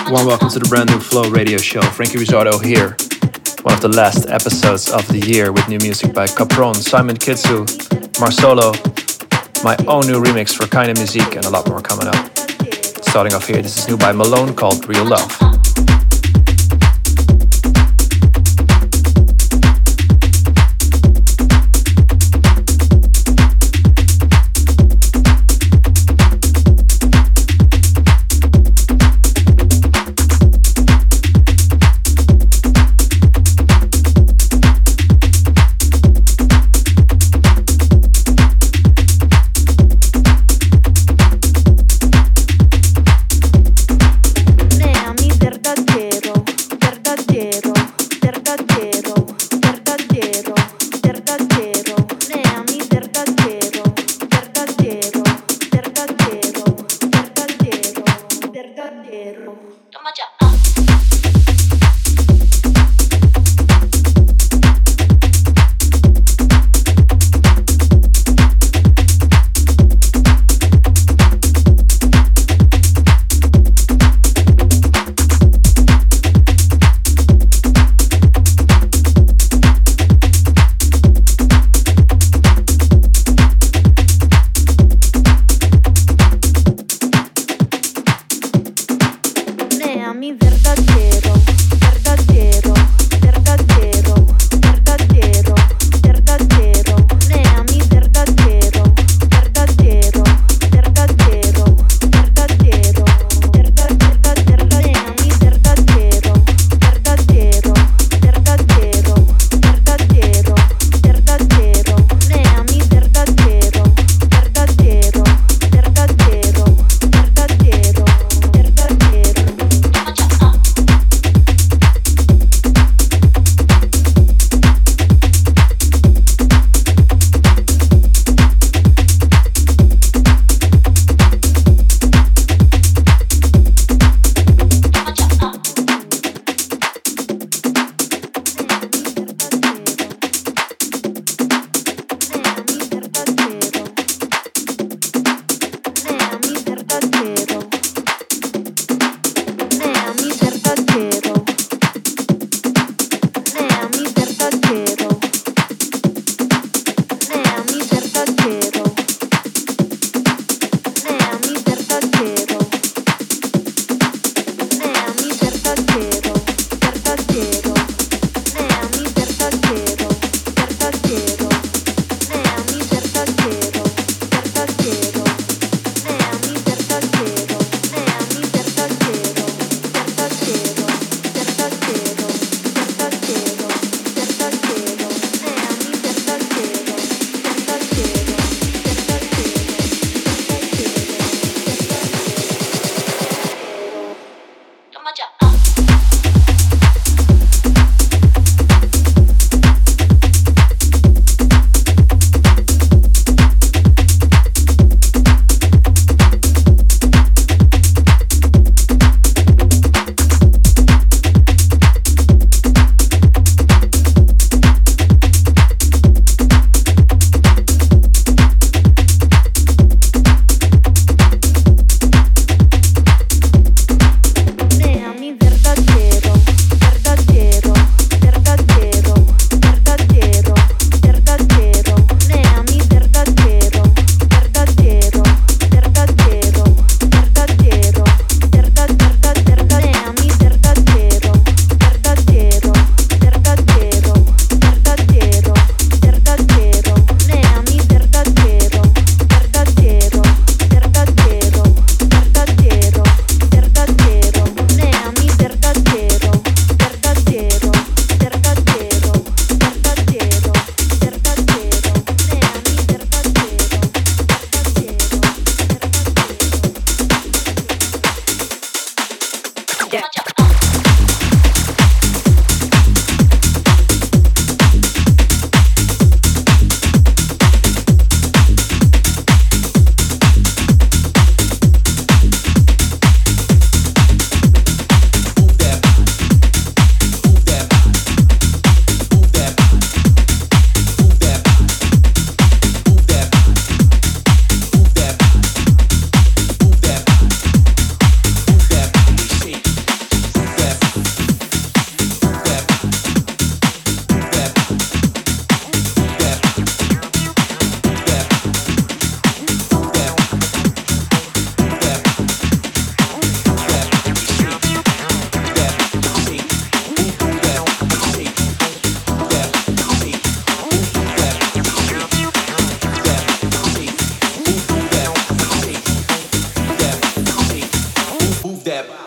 Warm welcome to the brand new Flow Radio Show. Frankie Rizzardo here. One of the last episodes of the year with new music by Capron, Simon Kitsu, Marcelo, my own new remix for Kind of Music, and a lot more coming up. Starting off here, this is new by Malone called Real Love.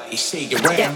shake it round.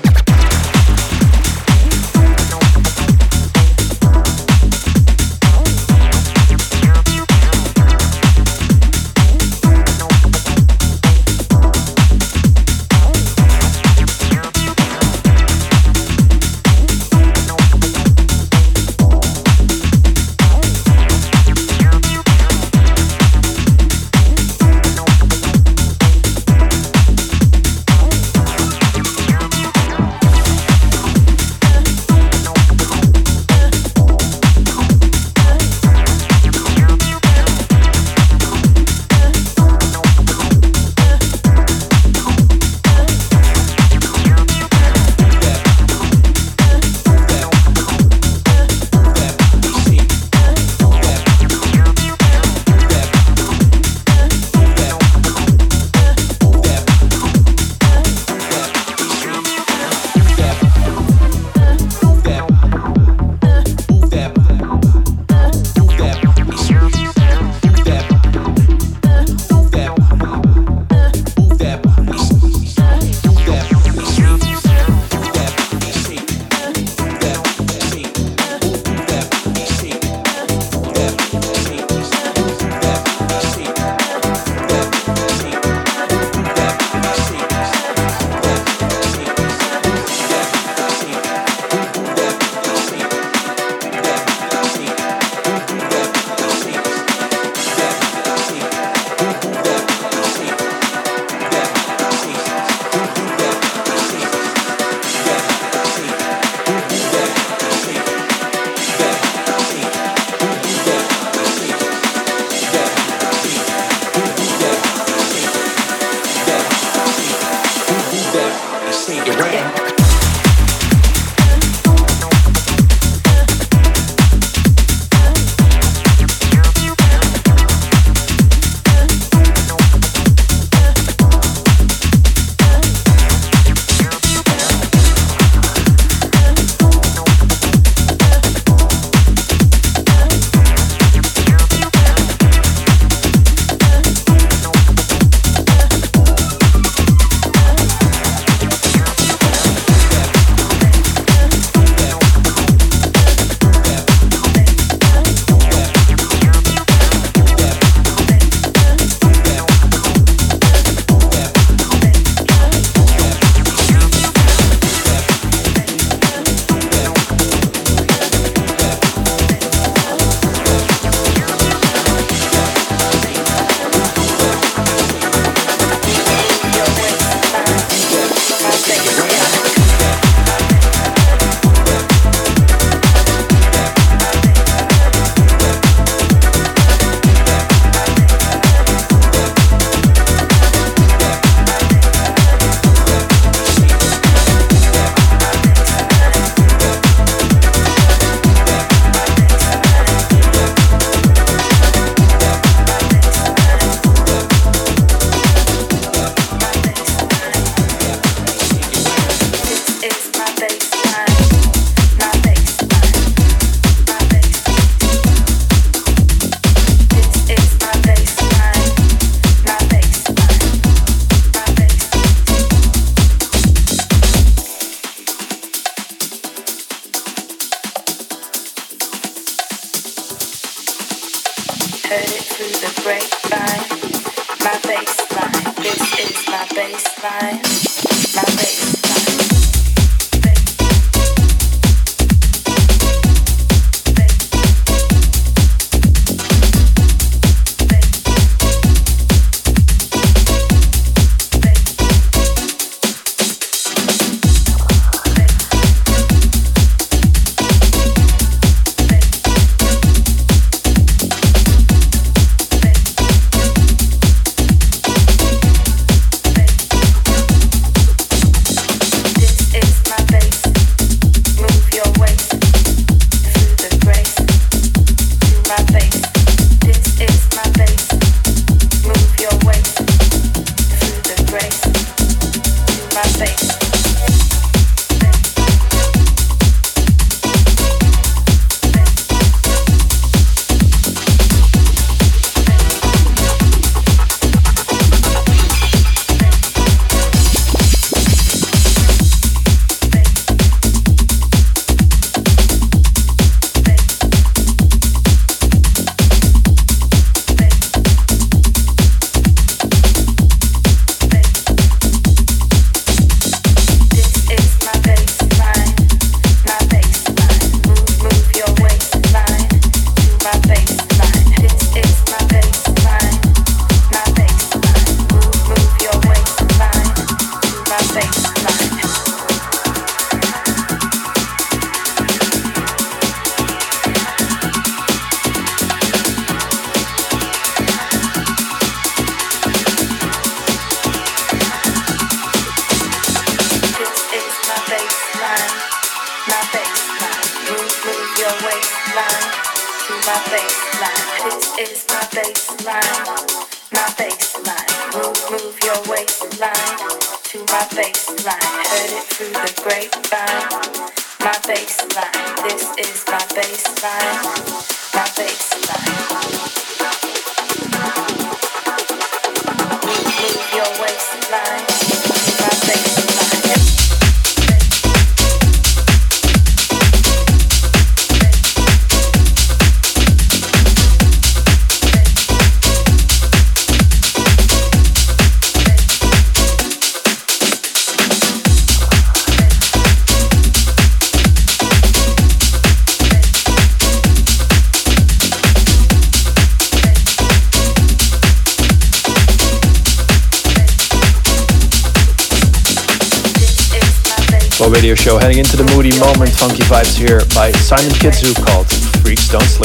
Radio show heading into the moody moment, funky vibes here by Simon Kitsu called Freaks Don't Sleep.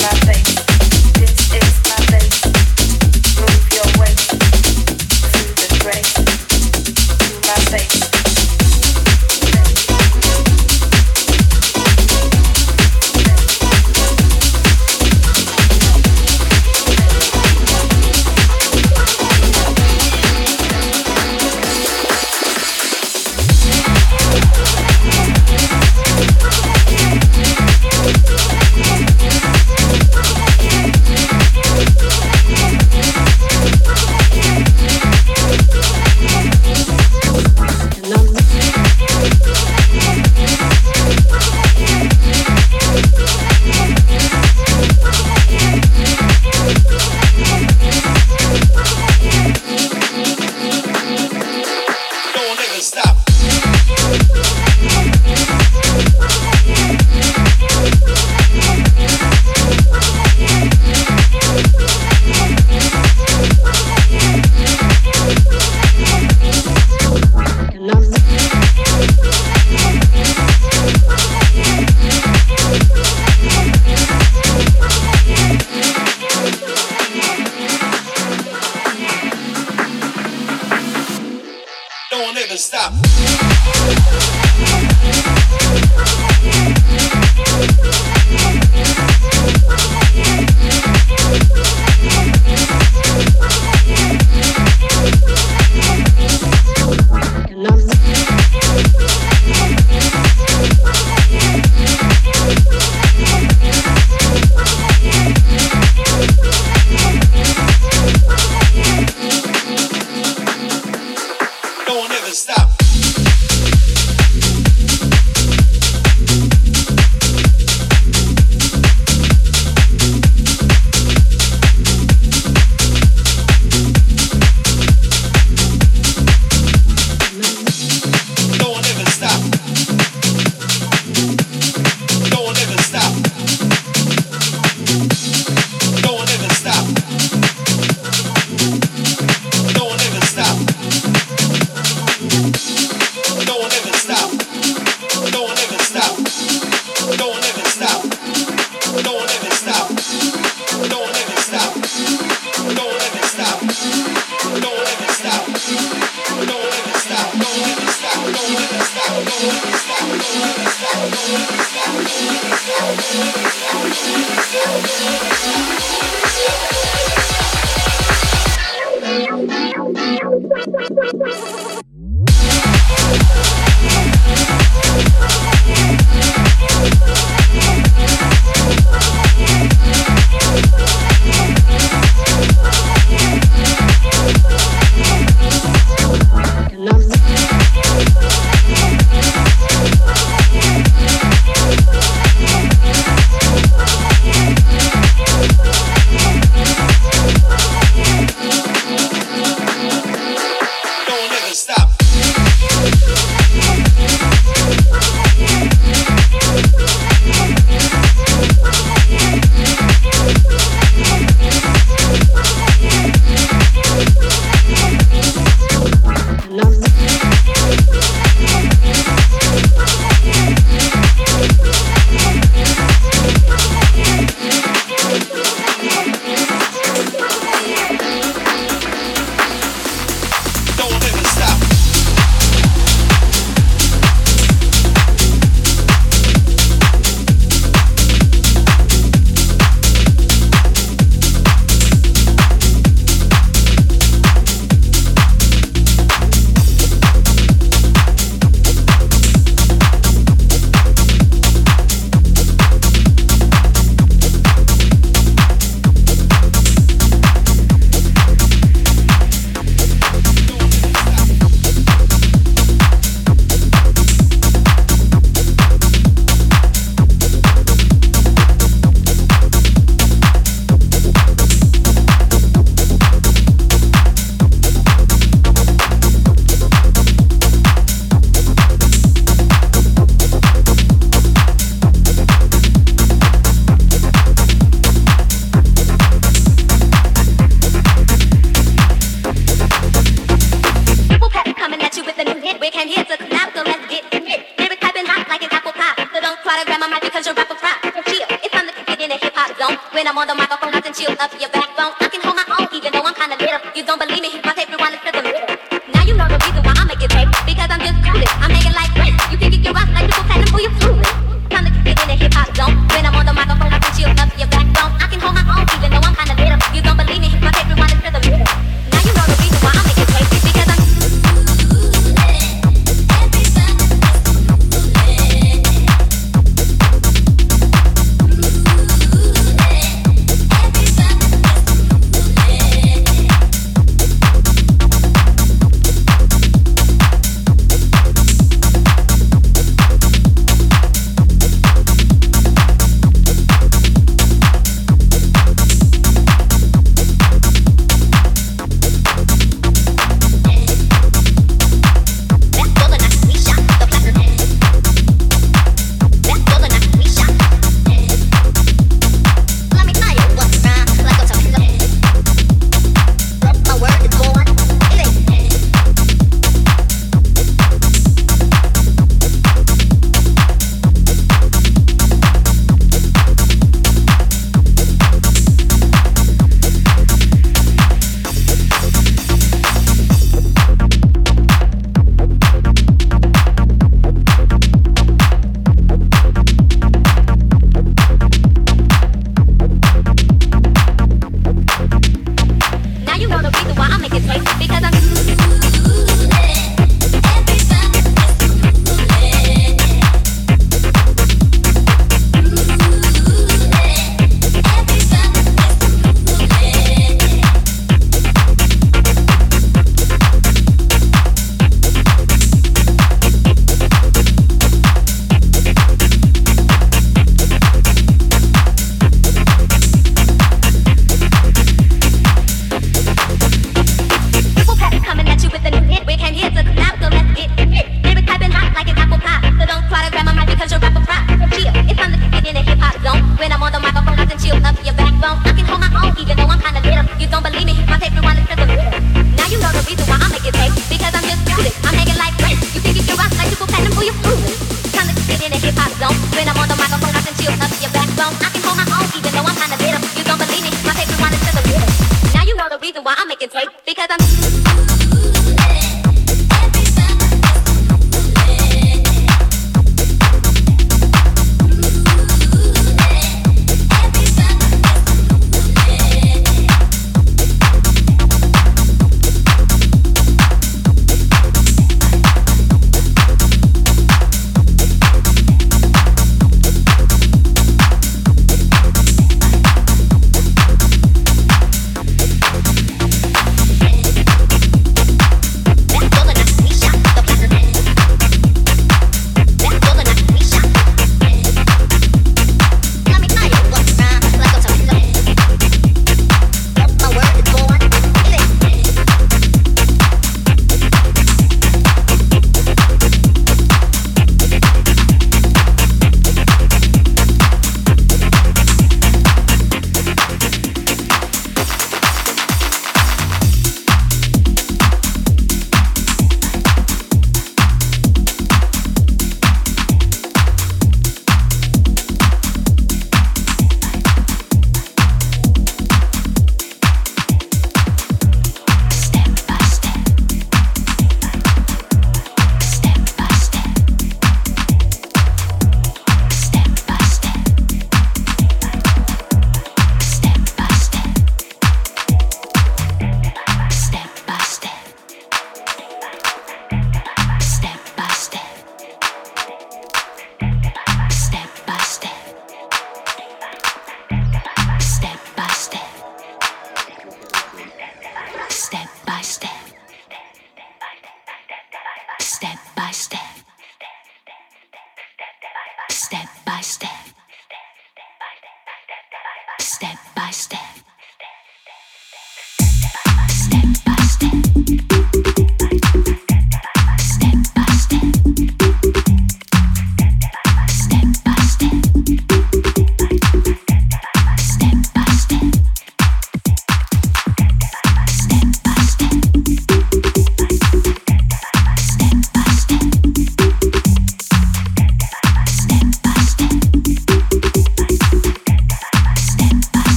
came here to clap, so let's get it. Lyrics typing hot like an apple pie. So don't try to grab my mic because your rapper rap. Chill, it's time to kick it in a hip hop zone. When I'm on the microphone, I can chill up your backbone. I can hold my own even though I'm kinda little. You don't believe me? Hit my tape, rewind it to the middle. Now you know the reason why I make it tape. Because I'm just coolin'. I'm hanging like Prince. You can get your rocks like triple platinum for your fooling. Time to kick it in a hip hop zone. When I'm on the microphone, I can chill up your backbone. I can hold my own even though I'm kinda little. You don't believe me? Hit my tape, rewind it to the middle. Now you know the reason why I make it tape. Because I'm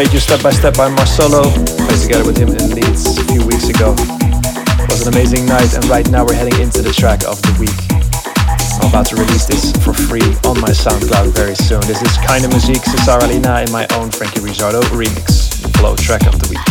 played you Step by Step by Marcelo. Played together with him in Leeds a few weeks ago. It was an amazing night, and right now we're heading into the track of the week. I'm about to release this for free on my SoundCloud very soon. This is Keine Musik, Cesar Alina in my own Frankie Rizzardo remix. Flow track of the week.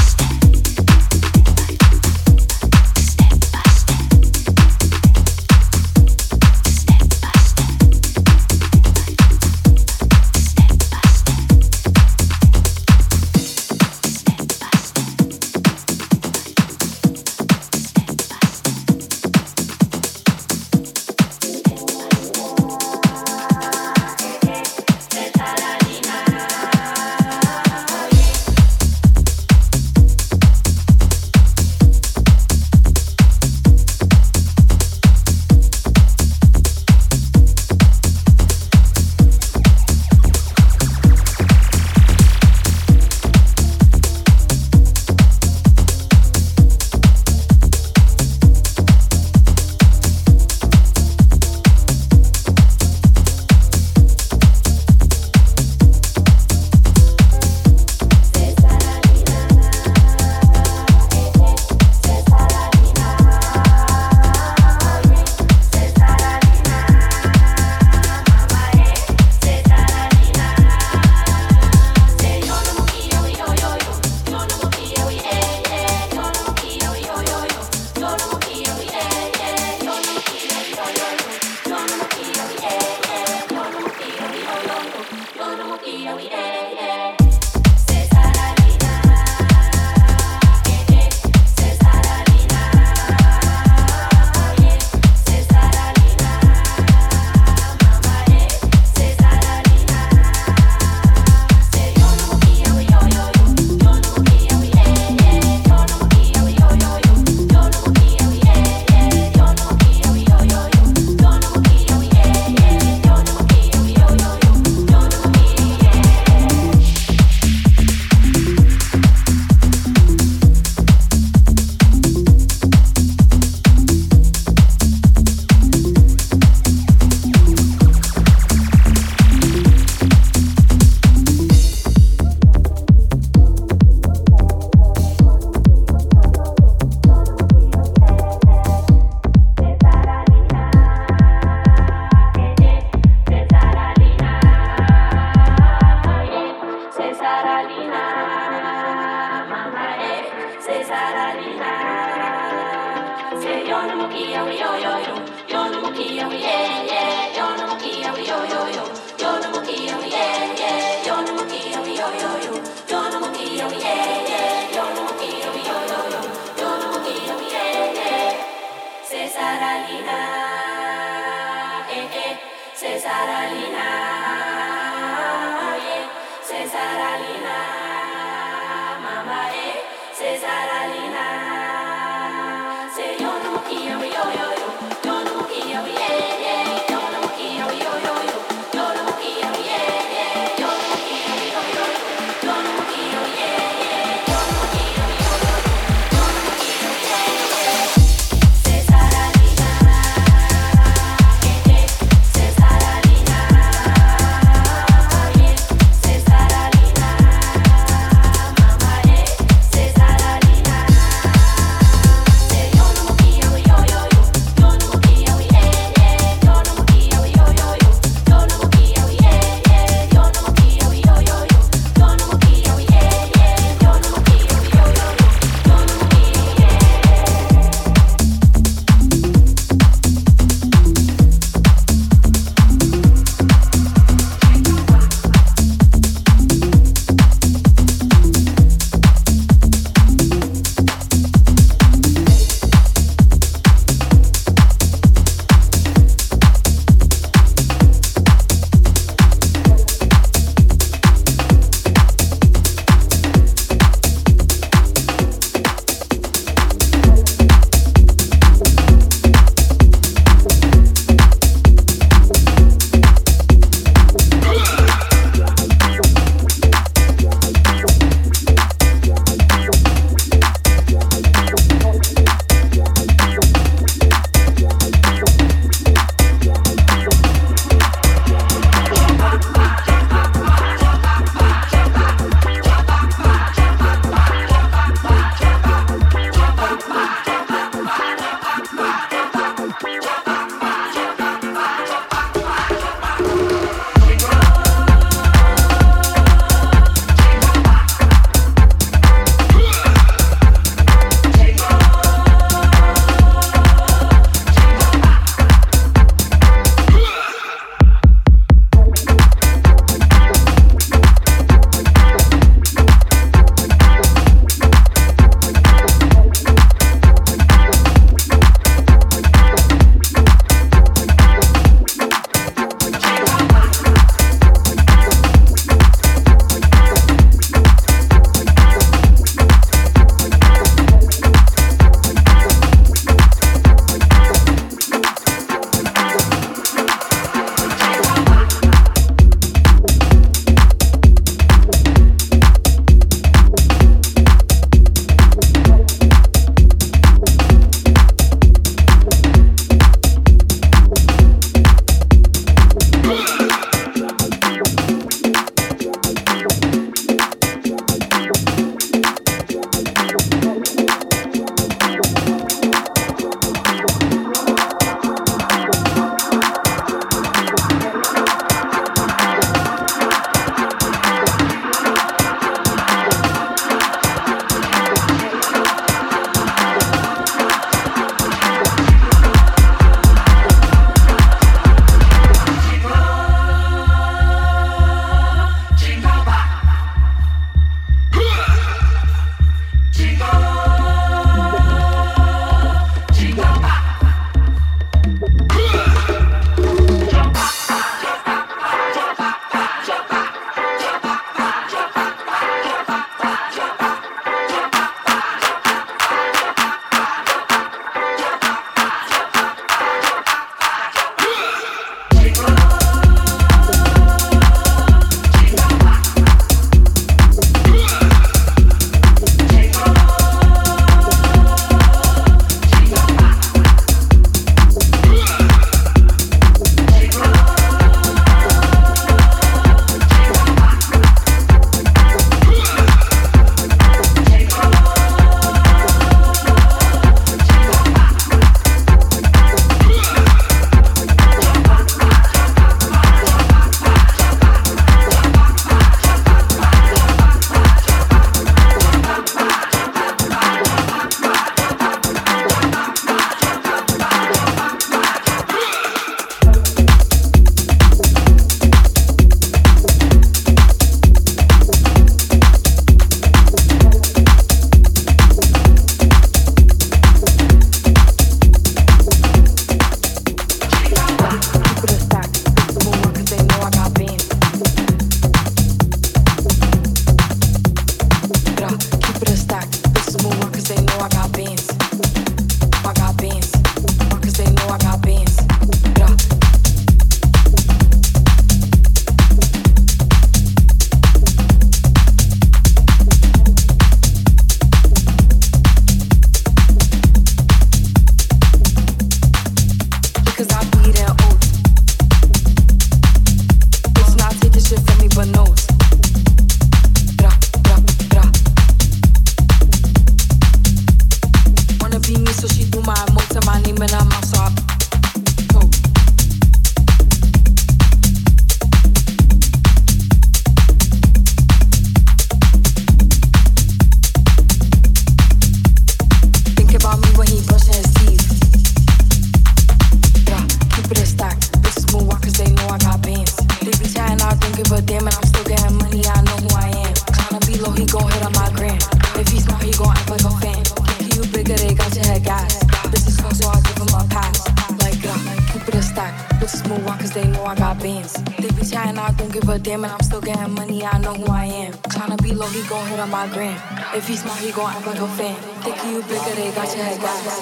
smooth walk cause they know I got bands. They be chatting, I don't give a damn, and I'm still getting money, I know who I am. Tryna be low, he gon' hit on my gram. If he smart, he gon' act like a fan. You bigger, they got your head gas. Bitches close, so I give him a pass. Like, keep it a stack. Bitches smooth walk cause they know I got bands. They be chatting, I don't give a damn, and I'm still getting money, I know who I am. Tryna be low, he gon' hit on my gram. If he smart, he gon' act like a fan. Think you bigger, they got your head gas.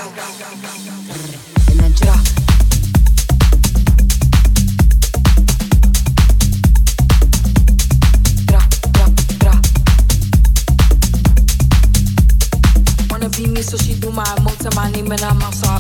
And then drop. Be me, so she do my emote and my name and I'm outside.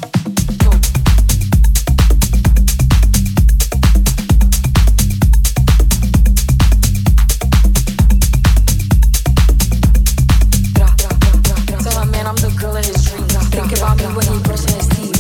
Tell a man I'm the girl of his dreams. Think about me when he brushing his teeth.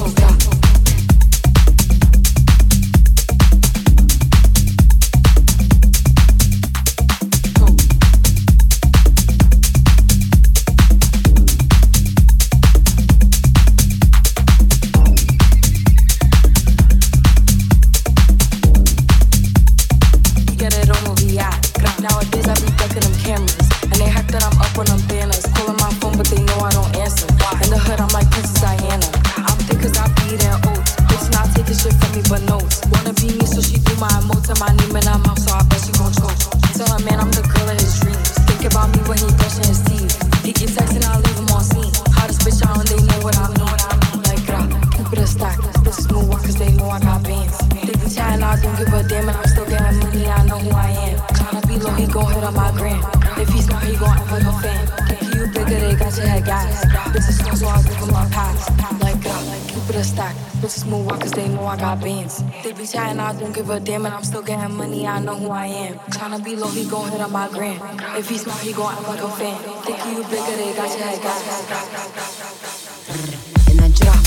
I don't give a damn, and I'm still getting money, I know who I am. Tryna be low, he gon' hit on my gram. If he smart, he gon' act like a fan. Think you bigger, they got your head gas. And then drop.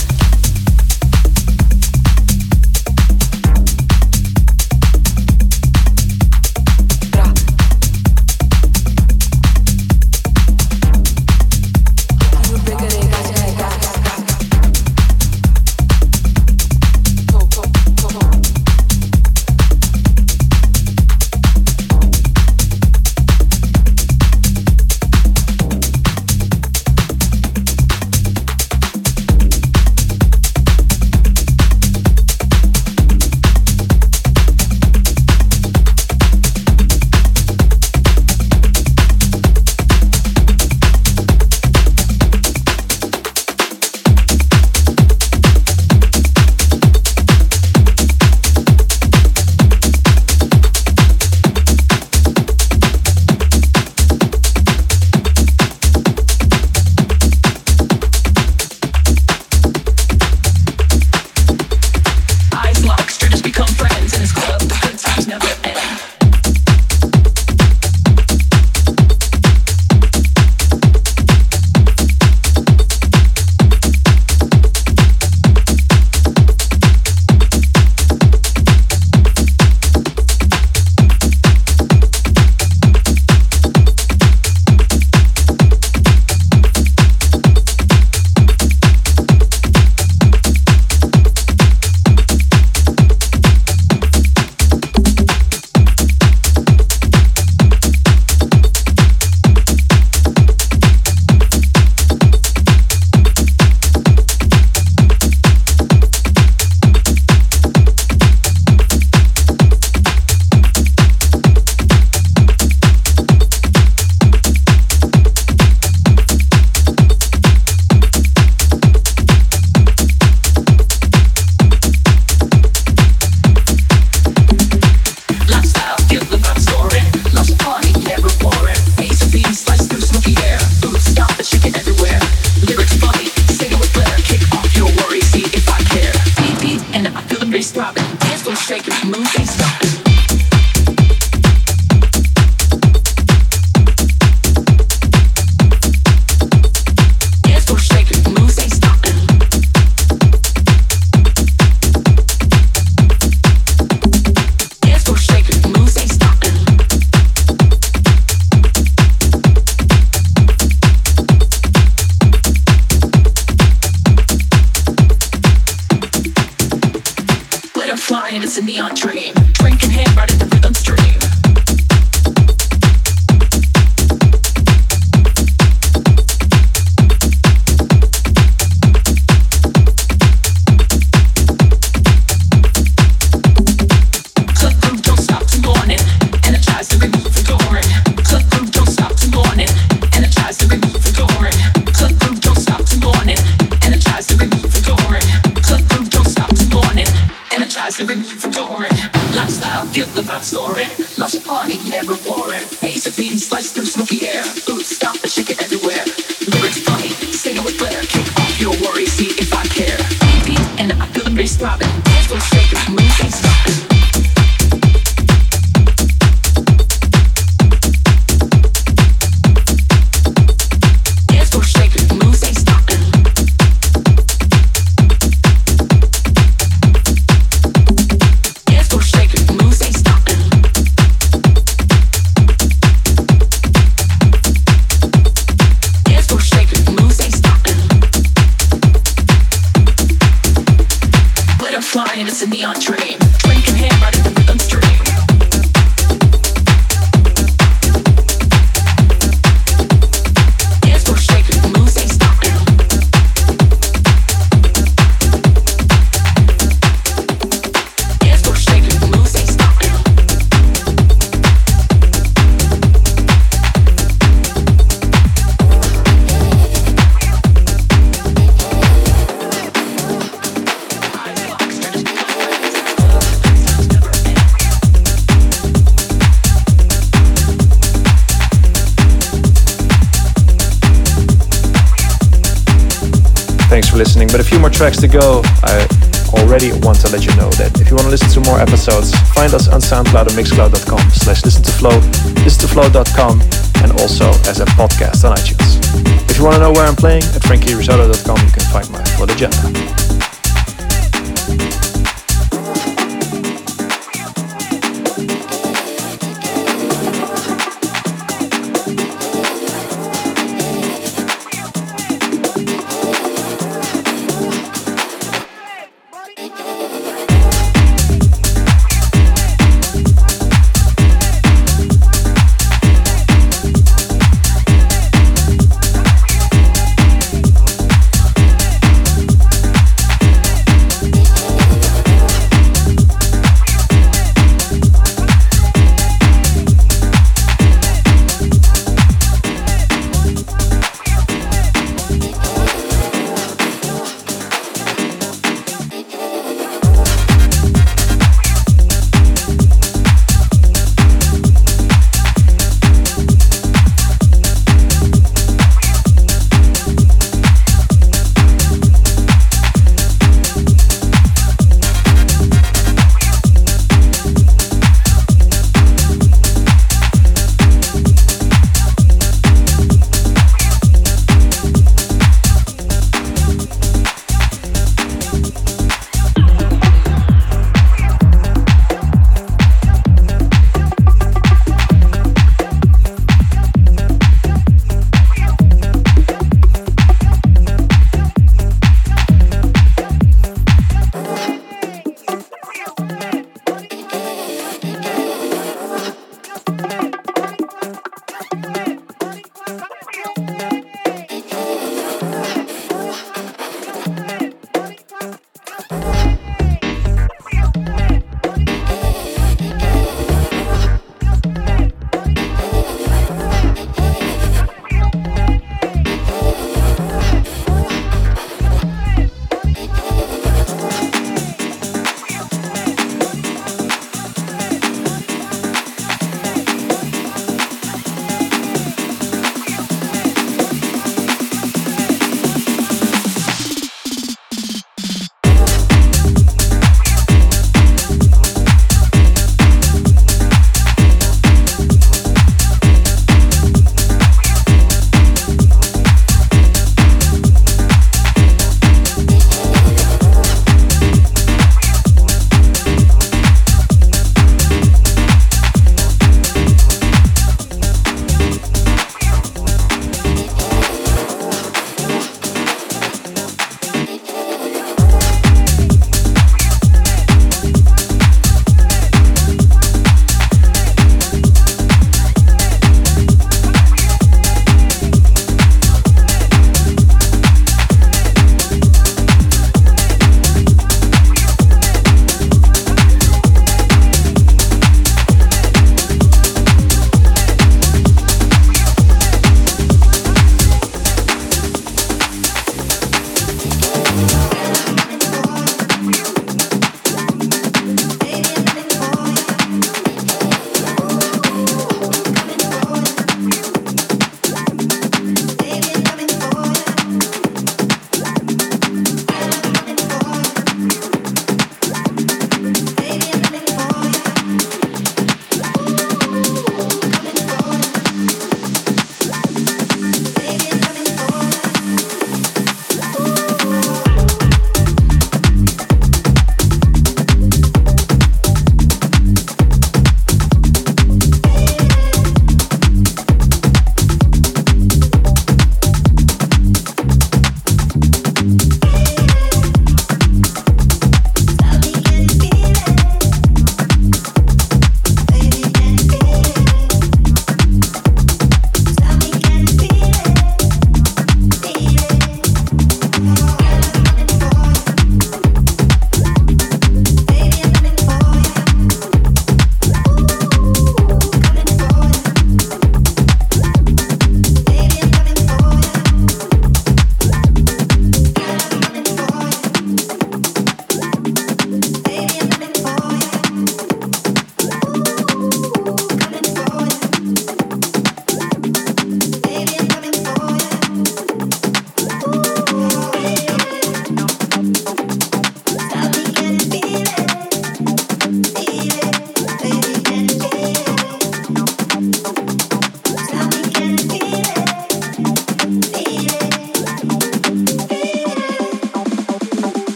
flying, it's a neon dream. Drinking hand right at the rhythm stream. Soaring, lost a party, never boring. Haze of beans sliced through smoky air. Ooh, stop the shaking everywhere. Lyrics funny, sing it with flair. Kick off your worries, see if I care. Beat and I feel the bass throbbing. Dance floor shaking, move ain't stopping. It's a neon dream. Drinking hand right at the rhythm stream. Dance floor shaking, the moves ain't stopping. Dance floor shaking, the moves ain't stopping. Thanks for listening, but a few more tracks to go. I already want to let you know that if you want to listen to more episodes, find us on SoundCloud or Mixcloud.com/listen-to-flow, listen-to-flow.com, and also as a podcast on iTunes. If you want to know where I'm playing, at frankierisotto.com you can find my full agenda.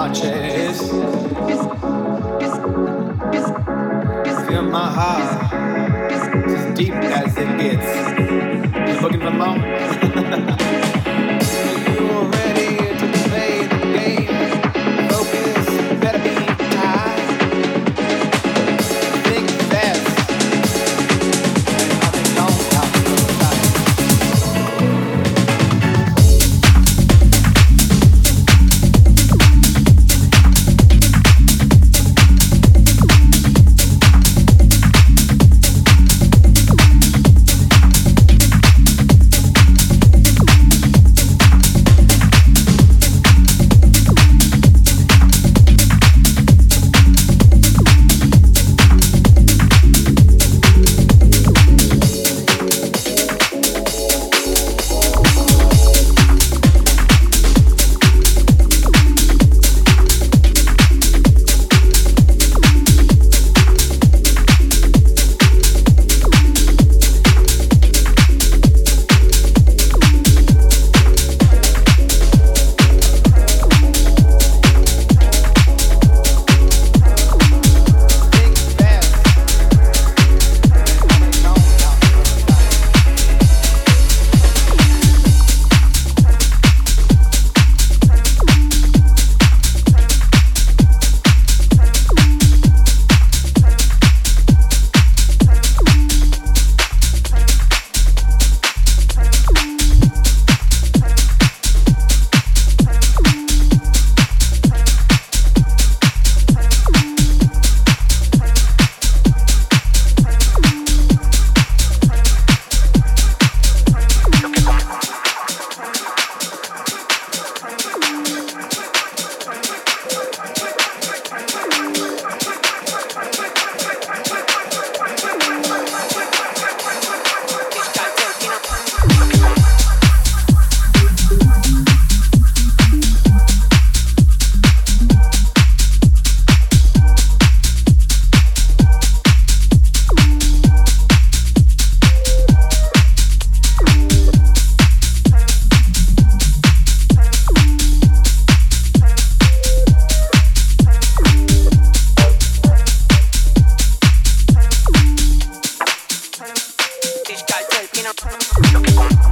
my chest. Feel my heart as deep as it gets. You looking for more? You ready to play the game? Focus, better be tight. Think fast. I think long time. Lo que